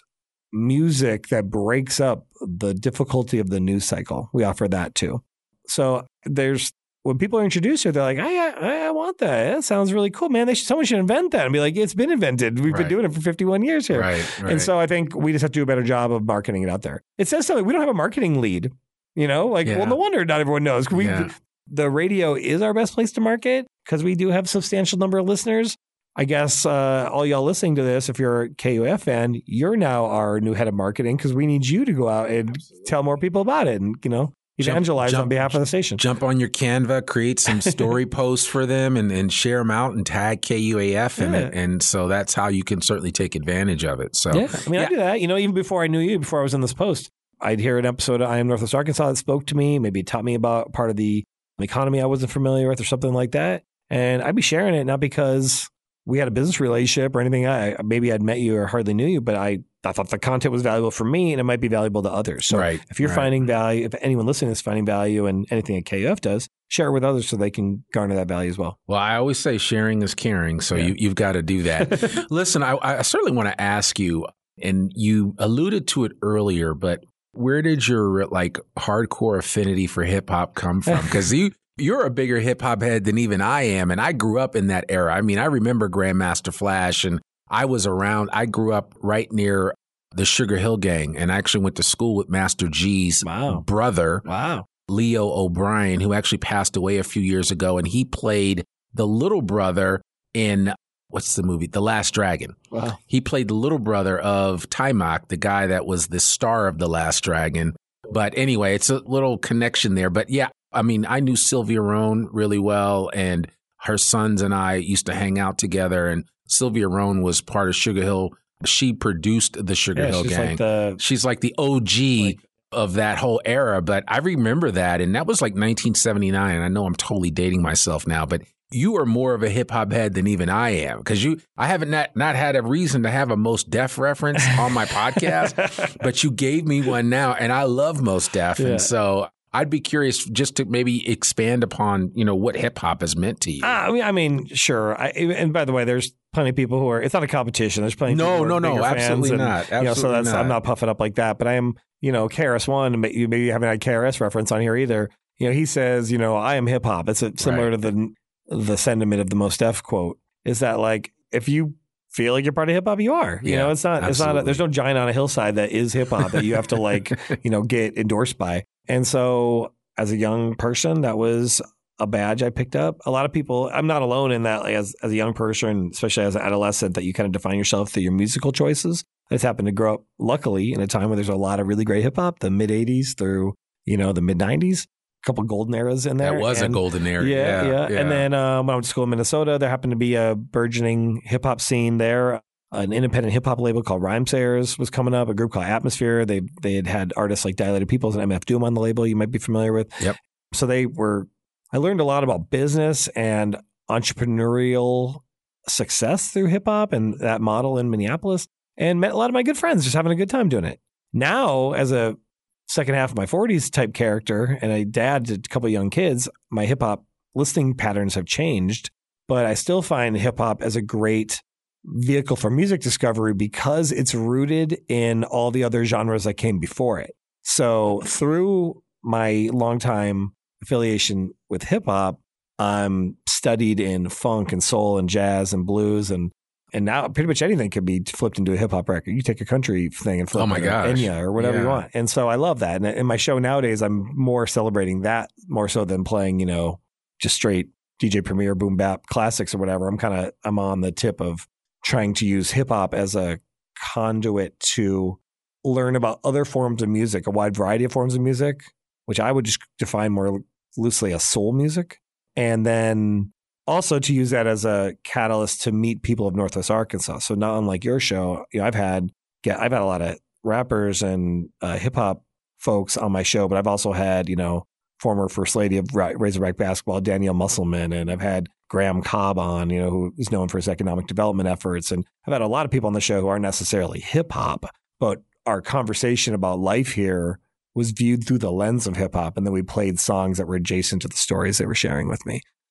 music that breaks up the difficulty of the news cycle. We offer that too. So there's, when people are introduced to it, they're like, I, I, I want that. That sounds really cool, man. They should, someone should invent that and be like, it's been invented. We've Right. been doing it for fifty-one years here. Right, right. And so I think we just have to do a better job of marketing it out there. It says something. We don't have a marketing lead, you know, like, Yeah. well, no wonder not everyone knows. We, Yeah. The radio is our best place to market because we do have a substantial number of listeners. I guess uh, all y'all listening to this, if you're a K U A F fan, you're now our new head of marketing because we need you to go out and Absolutely. Tell more people about it and, you know, evangelize jump, on behalf of the station. Jump on your Canva, create some story posts for them and, and share them out and tag K U A F in Yeah. it. And so that's how you can certainly take advantage of it. So yeah, I mean, yeah. I do that. You know, even before I knew you, before I was in this post, I'd hear an episode of I Am Northwest Arkansas that spoke to me, maybe it taught me about part of the economy I wasn't familiar with or something like that. And I'd be sharing it not because we had a business relationship or anything. I maybe I'd met you or hardly knew you, but I, I thought the content was valuable for me and it might be valuable to others. So right, if you're right. finding value, if anyone listening is finding value in anything that K U F does, share it with others so they can garner that value as well. Well, I always say sharing is caring. So Yeah. you, you've got to do that. Listen, I, I certainly want to ask you, and you alluded to it earlier, but where did your like hardcore affinity for hip hop come from? Because you, you're a bigger hip hop head than even I am. And I grew up in that era. I mean, I remember Grandmaster Flash and I was around, I grew up right near the Sugar Hill Gang and I actually went to school with Master G's Wow. brother, Wow. Leo O'Brien, who actually passed away a few years ago. And he played the little brother in, what's the movie? The Last Dragon. Wow. He played the little brother of Timok, the guy that was the star of The Last Dragon. But anyway, it's a little connection there. But yeah, I mean, I knew Sylvia Rohn really well, and her sons and I used to hang out together. And Sylvia Rohn was part of Sugar Hill. She produced the Sugar Yeah, Hill she's Gang. like the, She's like the O G Like- of that whole era. But I remember that, and that was like nineteen seventy-nine. And I know I'm totally dating myself now, but you are more of a hip hop head than even I am because you, I haven't not, not had a reason to have a Mos Def reference on my podcast, but you gave me one now, and I love Mos Def, Yeah. and so I'd be curious just to maybe expand upon, you know, what hip hop has meant to you. Ah, I mean, I mean, sure. I, and by the way, there's plenty of people who are. It's not a competition. There's plenty. Of No, people who no, are no, bigger absolutely fans and, not. You know, so Absolutely that's not. I'm not puffing up like that. But I am, you know, K R S One. You maybe you haven't had K R S reference on here either. You know, he says, you know, I am hip hop. It's a, similar Right. to the the sentiment of the Mos Def quote. Is that like if you feel like you're part of hip hop, you are. You Yeah, know, it's not. It's not. A, absolutely. there's no giant on a hillside that is hip hop that you have to like, you know, get endorsed by. And so, as a young person, that was a badge I picked up. A lot of people, I'm not alone in that, like, as, as a young person, especially as an adolescent, that you kind of define yourself through your musical choices. I just happened to grow up, luckily, in a time where there's a lot of really great hip hop, the mid eighties through, you know, the mid nineties, a couple golden eras in there. That was and, a golden era. Yeah, Yeah, yeah. yeah. And then um, when I went to school in Minnesota, there happened to be a burgeoning hip hop scene there. An independent hip hop label called Rhymesayers was coming up, a group called Atmosphere. They they had had artists like Dilated Peoples and M F Doom on the label you might be familiar with. Yep. So they were, I learned a lot about business and entrepreneurial success through hip hop and that model in Minneapolis, and met a lot of my good friends just having a good time doing it. Now, as a second half of my forties type character and a dad to a couple of young kids, my hip hop listening patterns have changed, but I still find hip hop as a great vehicle for music discovery because it's rooted in all the other genres that came before it. So through my longtime affiliation with hip hop, I'm studied in funk and soul and jazz and blues, and and now pretty much anything can be flipped into a hip hop record. You take a country thing and flip Oh my it, or gosh. Enya or whatever you Yeah. want. And so I love that. And in my show nowadays, I'm more celebrating that more so than playing, you know, just straight D J Premier boom bap classics or whatever. I'm kind of I'm on the tip of trying to use hip hop as a conduit to learn about other forms of music, a wide variety of forms of music, which I would just define more loosely as soul music. And then also to use that as a catalyst to meet people of Northwest Arkansas. So not unlike your show, you know, I've had yeah, I've had a lot of rappers and uh, hip hop folks on my show, but I've also had, you know, former First Lady of Razorback basketball, Danielle Musselman, and I've had Graham Cobb on, you know, who is known for his economic development efforts. And I've had a lot of people on the show who aren't necessarily hip hop, but our conversation about life here was viewed through the lens of hip hop. And then we played songs that were adjacent to the stories they were sharing with me.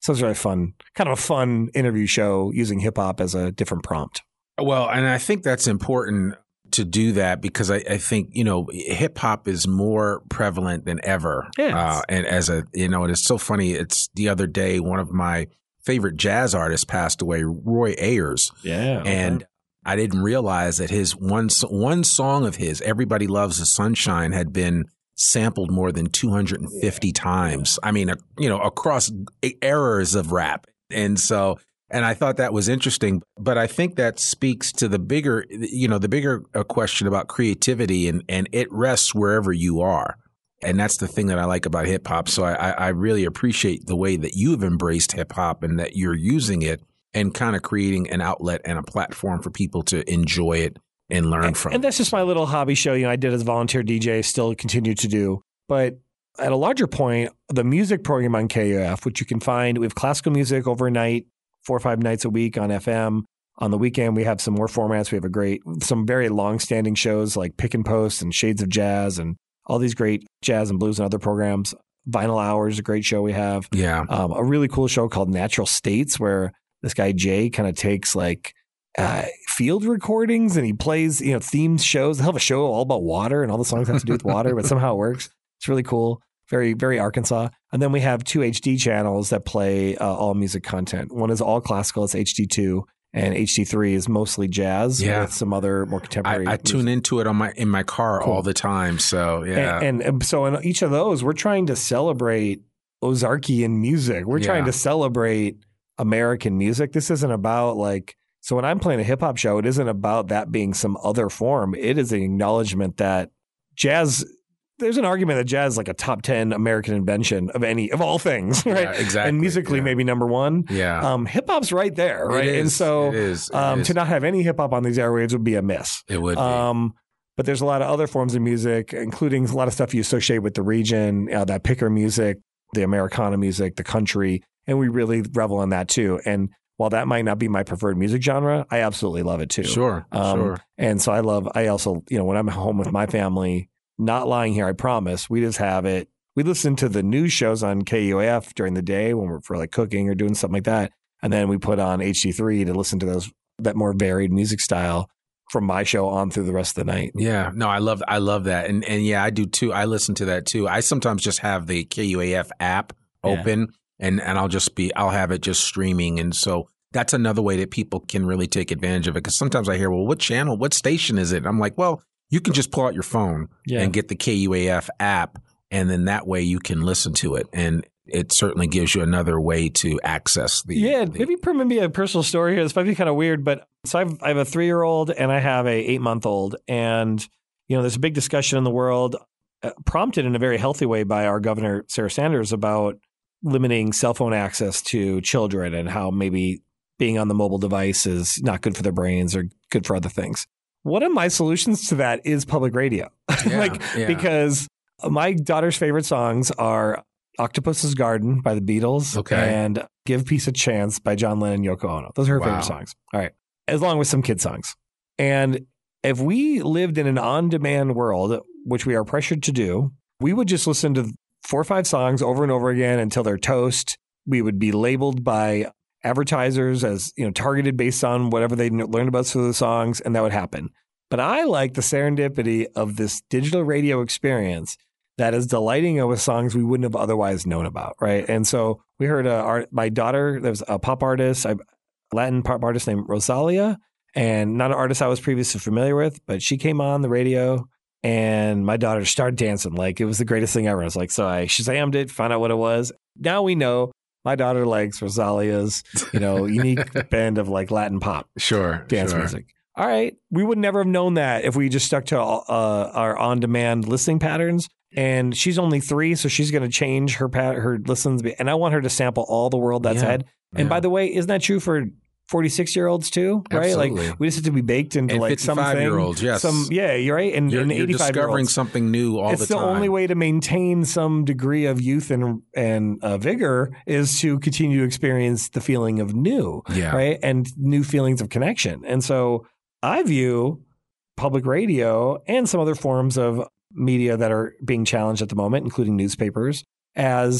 So it's really fun, kind of a fun interview show using hip hop as a different prompt. Well, and I think that's important to do that because I, I think, you know, hip hop is more prevalent than ever. Yes. Uh, and as a, you know, and it's so funny. It's the other day, one of my favorite jazz artists passed away, Roy Ayers. Yeah. And okay. I didn't realize that his one, one song of his, Everybody Loves the Sunshine, had been sampled more than two hundred fifty yeah. times. I mean, you know, across eras of rap. And so, and I thought that was interesting, but I think that speaks to the bigger, you know, the bigger question about creativity, and, and it rests wherever you are. And that's the thing that I like about hip hop. So I, I really appreciate the way that you've embraced hip hop and that you're using it and kind of creating an outlet and a platform for people to enjoy it and learn and, from. And that's just my little hobby show. You know, I did as a volunteer D J, still continue to do. But at a larger point, the music program on K U A F, which you can find, we have classical music overnight, four or five nights a week on F M. On the weekend, we have some more formats. We have a great, some very long-standing shows like Pick and Post and Shades of Jazz and all these great jazz and blues and other programs. Vinyl Hour is a great show we have. Yeah. Um, a really cool show called Natural States, where this guy Jay kind of takes like uh, field recordings and he plays, you know, themed shows. They'll have a show all about water and all the songs have to do with water, but somehow it works. It's really cool. Very, very Arkansas. And then we have two H D channels that play uh, all music content. One is all classical. It's H D two. And H D three is mostly jazz yeah. with some other more contemporary. I, I tune into it on my in my car cool. all the time. So yeah, and, and, and so in each of those, we're trying to celebrate Ozarkian music. We're yeah. trying to celebrate American music. This isn't about like. So when I'm playing a hip hop show, it isn't about that being some other form. It is an acknowledgement that jazz. There's an argument that jazz is like a top ten American invention of any of all things, right? Yeah, exactly. And musically, yeah. maybe number one. Yeah. Um, hip hop's right there, right? It is. And so, it is. It um, is. to not have any hip hop on these airwaves would be a miss. It would. Be. Um, but there's a lot of other forms of music, including a lot of stuff you associate with the region, uh, that picker music, the Americana music, the country, and we really revel in that too. And while that might not be my preferred music genre, I absolutely love it too. Sure. Um, sure. And so I love. I also, you know, when I'm home with my family. Not lying here, I promise. We just have it. We listen to the news shows on K U A F during the day when we're for like cooking or doing something like that. And then we put on H D three to listen to those that more varied music style from my show on through the rest of the night. Yeah. No, I love I love that. And and yeah, I do too. I listen to that too. I sometimes just have the K U A F app open yeah. and, and I'll just be I'll have it just streaming. And so that's another way that people can really take advantage of it. Because sometimes I hear, well, what channel, what station is it? And I'm like, well, you can just pull out your phone yeah. and get the K U A F app, and then that way you can listen to it. And it certainly gives you another way to access the. Yeah, the, maybe maybe a personal story here. This might be kind of weird, but so I've, I have a three-year-old and I have a eight-month-old. And, you know, there's a big discussion in the world, uh, prompted in a very healthy way by our governor, Sarah Sanders, about limiting cell phone access to children and how maybe being on the mobile device is not good for their brains or good for other things. One of my solutions to that is public radio. Yeah, like, yeah. because my daughter's favorite songs are Octopus's Garden by the Beatles okay. and Give Peace a Chance by John Lennon and Yoko Ono. Those are her wow. favorite songs. All right. As long with some kid songs. And if we lived in an on-demand world, which we are pressured to do, we would just listen to four or five songs over and over again until they're toast. We would be labeled by advertisers as, you know, targeted based on whatever they learned about through the songs, and that would happen. But I like the serendipity of this digital radio experience that is delighting us with songs we wouldn't have otherwise known about, right? And so we heard a, our, my daughter, there was a pop artist, a Latin pop artist named Rosalia, and not an artist I was previously familiar with, but she came on the radio, and my daughter started dancing like it was the greatest thing ever. I was like, so I Shazammed it, found out what it was. Now we know. My daughter likes Rosalia's, you know, unique band of like Latin pop, sure, dance sure. music. All right, we would never have known that if we just stuck to uh, our on-demand listening patterns. And she's only three, so she's going to change her pat- her listens. And I want her to sample all the world that's yeah, ahead. And yeah. by the way, isn't that true for forty-six-year-olds too? Right? Absolutely. Like we just have to be baked into and like something. fifty-five-year-olds, yes. Some, yeah, you're right. And, you're, and you're discovering something new all it's the time. It's the only way to maintain some degree of youth and and uh, vigor is to continue to experience the feeling of new, yeah. right? And new feelings of connection. And so I view public radio and some other forms of media that are being challenged at the moment, including newspapers, as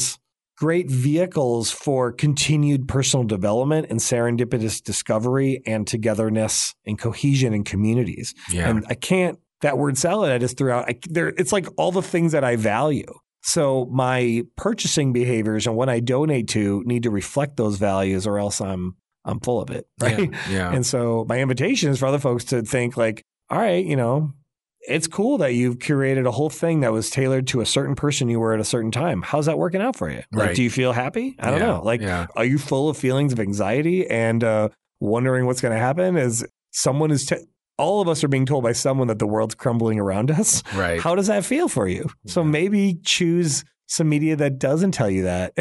great vehicles for continued personal development and serendipitous discovery and togetherness and cohesion in communities. Yeah. And I can't, that word salad I just threw out, I, there, it's like all the things that I value. So my purchasing behaviors and what I donate to need to reflect those values, or else I'm I'm full of it, right? Yeah, yeah. And so my invitation is for other folks to think like, all right, you know, it's cool that you've curated a whole thing that was tailored to a certain person you were at a certain time. How's that working out for you? Like, Right. do you feel happy? I don't Yeah, know. Like, yeah. are you full of feelings of anxiety and uh, wondering what's going to happen as someone is, te- all of us are being told by someone that the world's crumbling around us. Right. How does that feel for you? So maybe choose some media that doesn't tell you that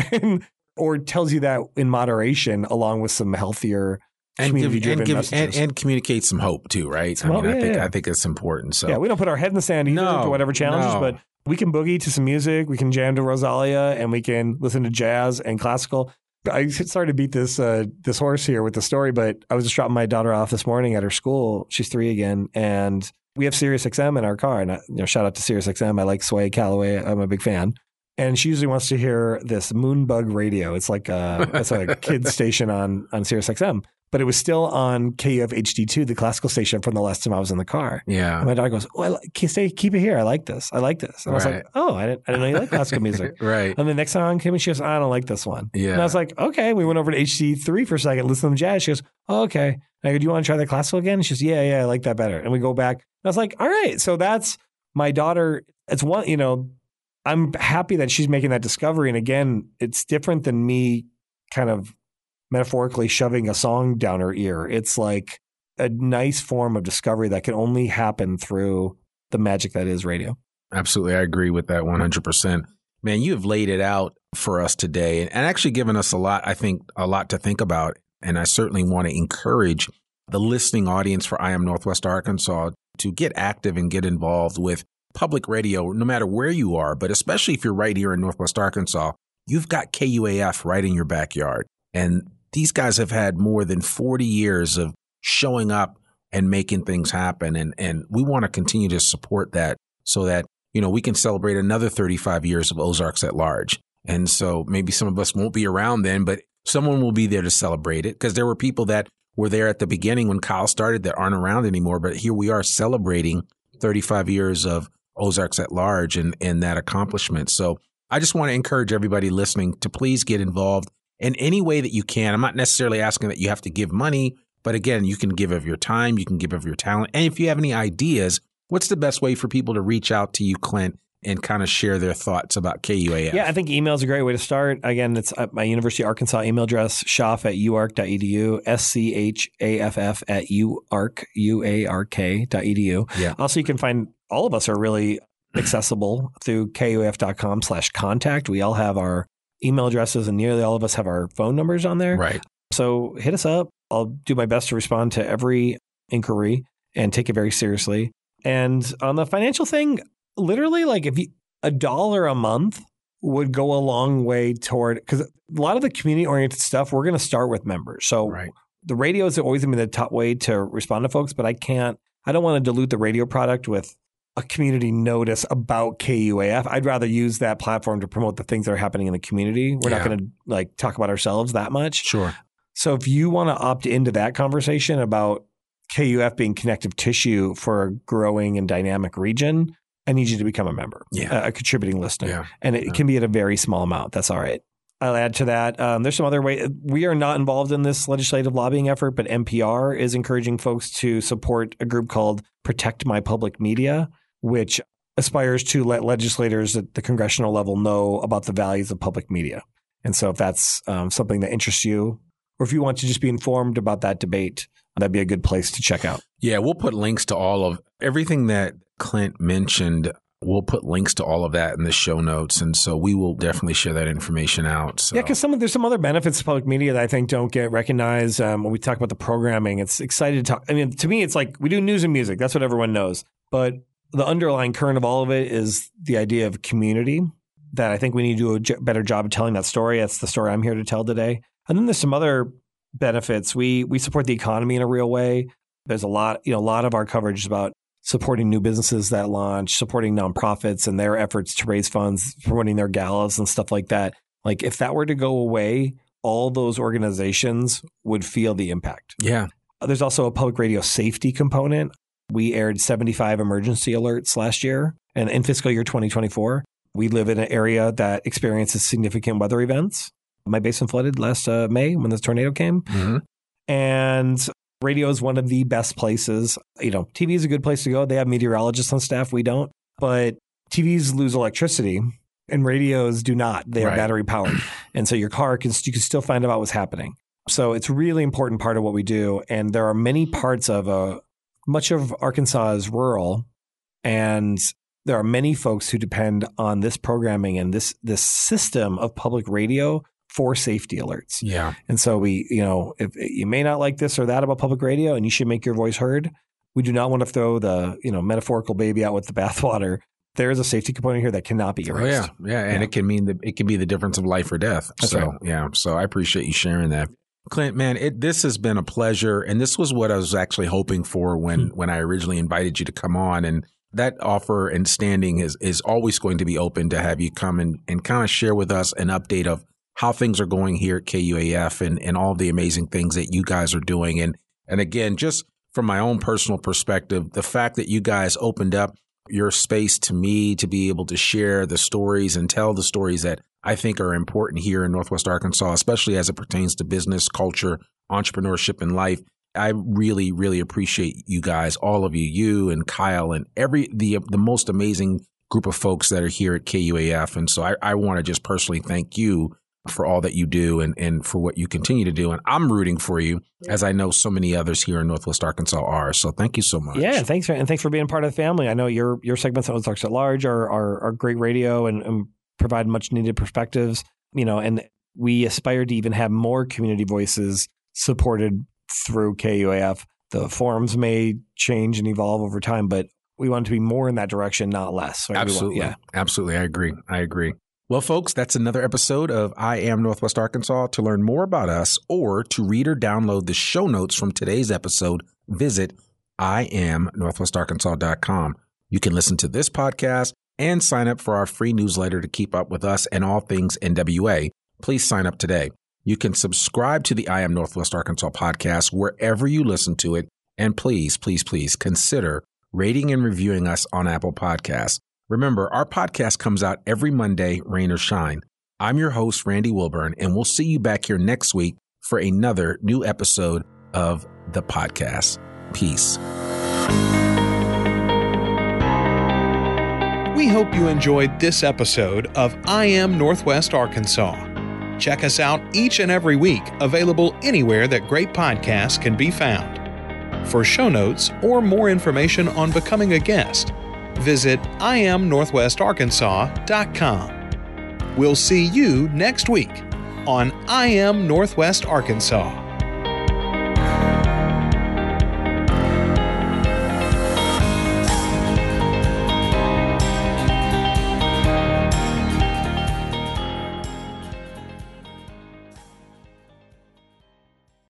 or tells you that in moderation, along with some healthier and give, community-driven and, give messages. and, and communicate some hope too, right? Some I mean, hope, I yeah, think yeah. I think it's important. So Yeah, we don't put our head in the sand either No, to whatever challenges, no. but we can boogie to some music, we can jam to Rosalia, and we can listen to jazz and classical. I started to beat this uh, this horse here with the story, but I was just dropping my daughter off this morning at her school. She's three again, and we have Sirius X M in our car. And I, you know, shout out to Sirius X M. I like Sway Calloway. I'm a big fan. And she usually wants to hear this Moonbug radio. It's like a it's a kid's station on on Sirius X M. But it was still on K U F H D two, the classical station, from the last time I was in the car. yeah, And my daughter goes, "Oh, I like, can stay, keep it here. I like this. I like this." And I was Right. like, "Oh, I didn't, I didn't know you like classical music." right. And the next song came and she goes, "I don't like this one." Yeah. And I was like, "Okay." We went over to H D three for a second, listen to some jazz. She goes, "Oh, okay." And I go, "Do you want to try the classical again?" And she goes, "Yeah, yeah, I like that better." And we go back. And I was like, "All right." So that's my daughter. It's one, you know, I'm happy that she's making that discovery. And again, it's different than me kind of metaphorically shoving a song down her ear. It's like a nice form of discovery that can only happen through the magic that is radio. Absolutely. I agree with that one hundred percent. Man, you have laid it out for us today and actually given us a lot, I think, a lot to think about. And I certainly want to encourage the listening audience for I Am Northwest Arkansas to get active and get involved with public radio, no matter where you are, but especially if you're right here in Northwest Arkansas, you've got K U A F right in your backyard. And these guys have had more than forty years of showing up and making things happen. And, and we want to continue to support that so that, you know, we can celebrate another thirty-five years of Ozarks at Large. And so maybe some of us won't be around then, but someone will be there to celebrate it, because there were people that were there at the beginning when Kyle started that aren't around anymore. But here we are celebrating thirty-five years of Ozarks at Large and, and that accomplishment. So I just want to encourage everybody listening to please get involved in any way that you can. I'm not necessarily asking that you have to give money, but again, you can give of your time, you can give of your talent. And if you have any ideas, what's the best way for people to reach out to you, Clint, and kind of share their thoughts about K U A F? Yeah, I think email is a great way to start. Again, it's at my University of Arkansas email address, schaff at u ark dot e d u, S C H A F F at u ark, U A R K dot E D U. Yeah. Also, you can find all of us are really accessible through K U A F dot com slash contact. We all have our email addresses, and nearly all of us have our phone numbers on there. Right. So hit us up. I'll do my best to respond to every inquiry and take it very seriously. And on the financial thing, literally, like if you, a dollar a month would go a long way toward, because a lot of the community oriented stuff, we're going to start with members. So Right. the radio is always going to be the top way to respond to folks, but I can't, I don't want to dilute the radio product with a community notice about K U A F. I'd rather use that platform to promote the things that are happening in the community. We're Yeah. not going to like talk about ourselves that much. Sure. So if you want to opt into that conversation about K U F being connective tissue for a growing and dynamic region, I need you to become a member, Yeah. a, a contributing listener. Yeah. And it Yeah. can be at a very small amount. That's all right. I'll add to that. Um, there's some other way. We are not involved in this legislative lobbying effort, but N P R is encouraging folks to support a group called Protect My Public Media, which aspires to let legislators at the congressional level know about the values of public media. And so if that's um, something that interests you, or if you want to just be informed about that debate, that'd be a good place to check out. Yeah, we'll put links to all of everything that Clint mentioned. We'll put links to all of that in the show notes. And so we will definitely share that information out. So. Yeah, because some of, there's some other benefits to public media that I think don't get recognized. Um, when we talk about the programming, it's excited to talk. I mean, to me, it's like we do news and music. That's what everyone knows. But the underlying current of all of it is the idea of community that I think we need to do a j- better job of telling that story. That's the story I'm here to tell today. And then there's some other benefits. We we support the economy in a real way. There's a lot, you know, a lot of our coverage is about supporting new businesses that launch, supporting nonprofits and their efforts to raise funds, promoting their galas and stuff like that. Like if that were to go away, all those organizations would feel the impact. Yeah. There's also a public radio safety component. We aired seventy-five emergency alerts last year. And in fiscal year twenty twenty-four, we live in an area that experiences significant weather events. My basement flooded last uh, May when this tornado came. Mm-hmm. And radio is one of the best places. You know, T V is a good place to go. They have meteorologists on staff. We don't. But T Vs lose electricity and radios do not. They are Right. battery powered. And so your car can, you can still find out what's happening. So it's a really important part of what we do. And there are many parts of uh, much of Arkansas is rural. And there are many folks who depend on this programming and this this system of public radio for safety alerts. Yeah. And so we, you know, if you may not like this or that about public radio and you should make your voice heard, we do not want to throw the, you know, metaphorical baby out with the bathwater. There is a safety component here that cannot be erased. Oh, yeah. Yeah. And Yeah. it can mean the, it can be the difference of life or death. That's so, right. yeah. So I appreciate you sharing that. Clint, man, it, this has been a pleasure. And this was what I was actually hoping for when, Hmm. when I originally invited you to come on. And that offer and standing is, is always going to be open to have you come and, and kind of share with us an update of how things are going here at K U A F and, and all the amazing things that you guys are doing. And, and again, just from my own personal perspective, the fact that you guys opened up your space to me to be able to share the stories and tell the stories that I think are important here in Northwest Arkansas, especially as it pertains to business, culture, entrepreneurship, and life. I really, really appreciate you guys, all of you, you and Kyle and every the the most amazing group of folks that are here at K U A F. And so I, I want to just personally thank you for all that you do and, and for what you continue to do. And I'm rooting for you, yeah. as I know so many others here in Northwest Arkansas are. So thank you so much. Yeah, and thanks for, and thanks for being part of the family. I know your your segments on Ozarks at Large are are, are great radio and, and provide much needed perspectives. You know, and we aspire to even have more community voices supported through K U A F. The forums may change and evolve over time, but we want to be more in that direction, not less. Right? Absolutely. Want, yeah. Absolutely. I agree. I agree. Well, folks, that's another episode of I Am Northwest Arkansas. To learn more about us or to read or download the show notes from today's episode, visit I am northwest arkansas dot com. You can listen to this podcast and sign up for our free newsletter to keep up with us and all things N W A. Please sign up today. You can subscribe to the I Am Northwest Arkansas podcast wherever you listen to it. And please, please, please consider rating and reviewing us on Apple Podcasts. Remember, our podcast comes out every Monday, rain or shine. I'm your host, Randy Wilburn, and we'll see you back here next week for another new episode of the podcast. Peace. We hope you enjoyed this episode of I Am Northwest Arkansas. Check us out each and every week, available anywhere that great podcasts can be found. For show notes or more information on becoming a guest, visit I am northwest arkansas dot com. We'll see you next week on I Am Northwest Arkansas.